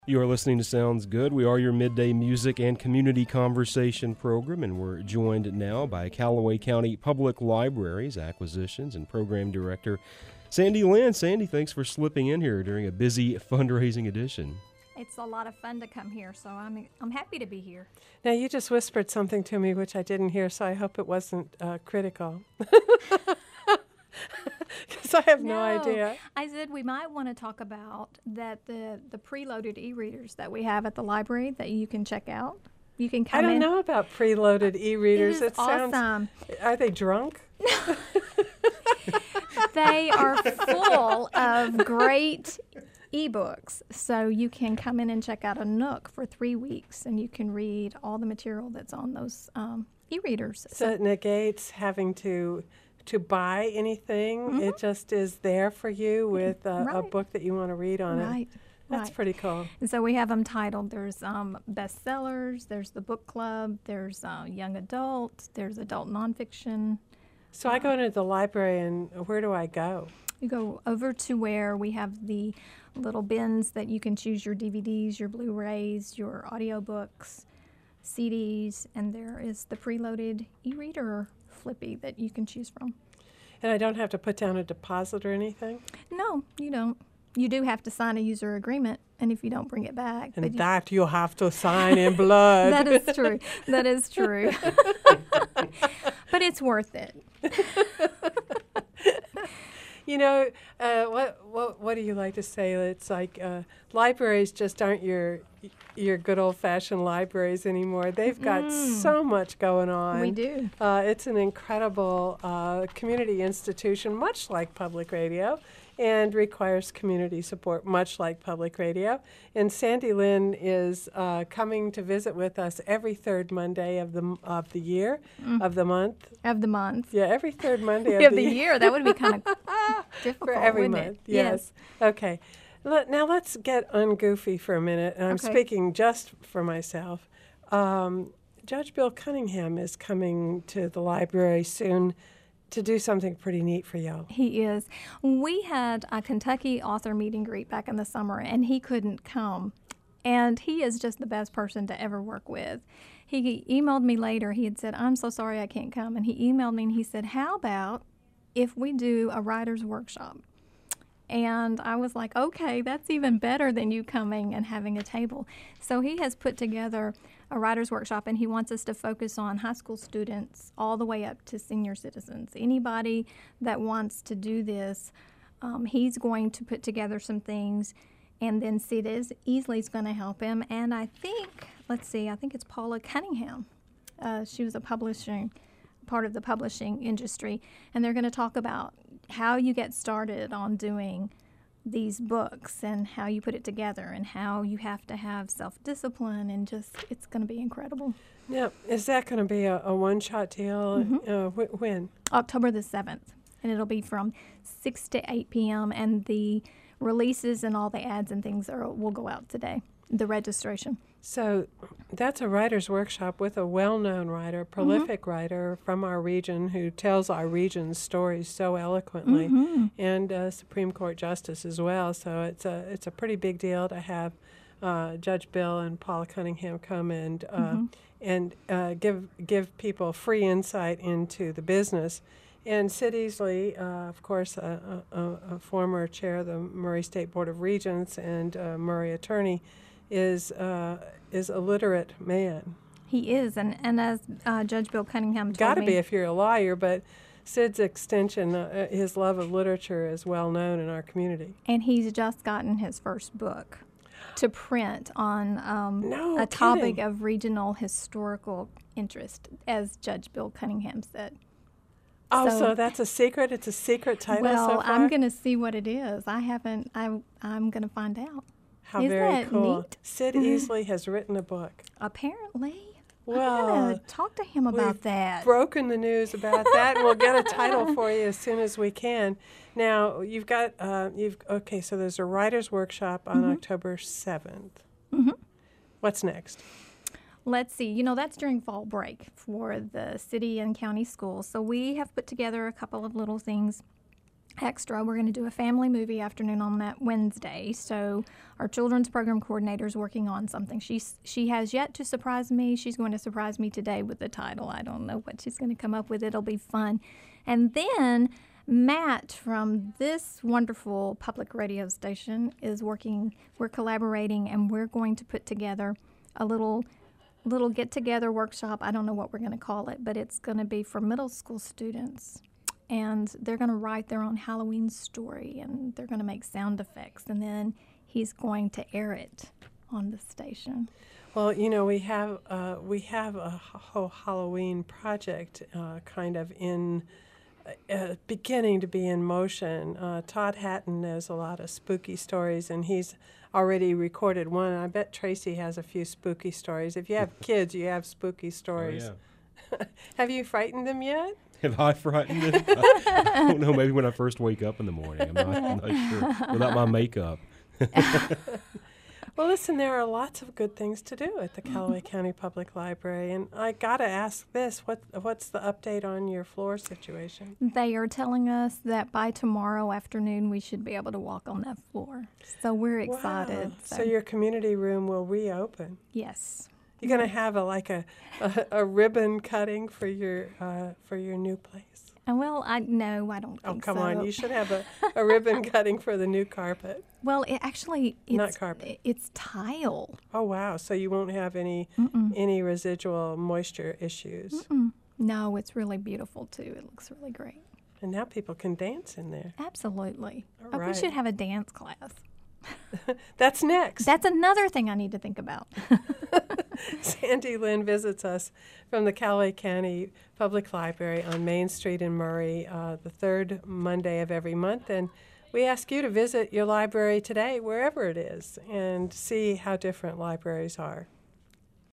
You are listening to Sounds Good. We are your midday music and community conversation program, and we're joined now by Callaway County Public Libraries Acquisitions and Program Director Sandy Lynn. Sandy, thanks for slipping in here during a busy fundraising edition. It's a lot of fun to come here, so I'm happy to be here. Now, you just whispered something to me which I didn't hear, so I hope it wasn't critical. Because I have no idea. I said we might want to talk about that the preloaded e-readers that we have at the library that you can check out. You can come in. I don't know about preloaded e-readers. It is awesome. Sounds, are they drunk? They are full of great ebooks. So you can come in and check out a Nook for 3 weeks, and you can read all the material that's on those e-readers. So it negates having to buy anything. Mm-hmm. It just is there for you with a book that you want to read on it. That's pretty cool. And so we have them titled. There's bestsellers, there's the book club, there's young adult, there's adult nonfiction. So I go into the library, and where do I go? You go over to where we have the little bins that you can choose your DVDs, your Blu-rays, your audiobooks, CDs, and there is the preloaded e-reader flippy that you can choose from. And I don't have to put down a deposit or anything? No, you don't. You do have to sign a user agreement, and if you don't bring it back. And that you have to sign in blood. That is true. That is true. But it's worth it. You know, what do you like to say? It's like libraries just aren't your good old-fashioned libraries anymore. They've got so much going on. We do. It's an incredible community institution, much like public radio, and requires community support, much like public radio. And Sandy Lynn is coming to visit with us every third Monday of the year, of the month. Of the month. Yeah, every third Monday of the year. That would be kind of difficult, for every wouldn't month. it? Yes. Okay. Now let's get ungoofy for a minute, and I'm speaking just for myself. Judge Bill Cunningham is coming to the library soon to do something pretty neat for y'all. He is. We had a Kentucky author meet and greet back in the summer, and he couldn't come. And he is just the best person to ever work with. He emailed me later. He had said, "I'm so sorry I can't come." And he emailed me and he said, "How about if we do a writer's workshop?" And I was like, okay, that's even better than you coming and having a table. So he has put together a writer's workshop, and he wants us to focus on high school students all the way up to senior citizens. Anybody that wants to do this, he's going to put together some things, and then Sid Easley's going to help him. And I think, I think it's Paula Cunningham. She was part of the publishing industry, and they're going to talk about how you get started on doing these books and how you put it together and how you have to have self-discipline, and just it's going to be incredible. Now, is that going to be a one-shot deal? Mm-hmm. When? October the 7th, and it'll be from 6 to 8 p.m., and the releases and all the ads and things will go out today, the registration. So that's a writer's workshop with a well-known writer, prolific writer from our region who tells our region's stories so eloquently, and a Supreme Court justice as well. So it's a pretty big deal to have Judge Bill and Paula Cunningham come and give people free insight into the business. And Sid Easley, of course, a former chair of the Murray State Board of Regents and Murray attorney, is a literate man. He is, and as Judge Bill Cunningham told me... Got to be if you're a lawyer, but Sid's extension, his love of literature is well known in our community. And he's just gotten his first book to print on a topic of regional historical interest, as Judge Bill Cunningham said. Oh, so that's a secret? It's a secret title so far? Well, I'm going to see what it is. I'm going to find out. How Isn't very that cool. neat? Sid Easley has written a book. Apparently. Well, I'm going to talk to him about that. Broken the news about that, and we'll get a title for you as soon as we can. Now, you've got, so there's a writer's workshop on October 7th. What's next? Let's see. That's during fall break for the city and county schools. So we have put together a couple of little things extra. We're going to do a family movie afternoon on that Wednesday. So our children's program coordinator is working on something. She has yet to surprise me. She's going to surprise me today with the title. I don't know what she's going to come up with. It'll be fun. And then Matt from this wonderful public radio station is working. We're collaborating, and we're going to put together a little get-together workshop. I don't know what we're going to call it, but it's going to be for middle school students. And they're going to write their own Halloween story, and they're going to make sound effects, and then he's going to air it on the station. Well, you know, we have a whole Halloween project kind of in beginning to be in motion. Todd Hatton knows a lot of spooky stories, and he's already recorded one. I bet Tracy has a few spooky stories. If you have kids, you have spooky stories. Oh, yeah. Have you frightened them yet? Have I frightened them? I don't know. Maybe when I first wake up in the morning. I'm not sure. Without my makeup. Well, listen, there are lots of good things to do at the Callaway County Public Library, and I got to ask this. What's the update on your floor situation? They are telling us that by tomorrow afternoon we should be able to walk on that floor. So we're excited. Wow. So your community room will reopen. Yes. You're going to have a ribbon cutting for your new place. Well, I don't think so. Oh, come on. You should have a ribbon cutting for the new carpet. Well, it's not carpet. It's tile. Oh, wow. So you won't have any residual moisture issues. No, it's really beautiful, too. It looks really great. And now people can dance in there. Absolutely. All right. We should have a dance class. That's next. That's another thing I need to think about. Sandy Lynn visits us from the Callaway County Public Library on Main Street in Murray the third Monday of every month. And we ask you to visit your library today, wherever it is, and see how different libraries are.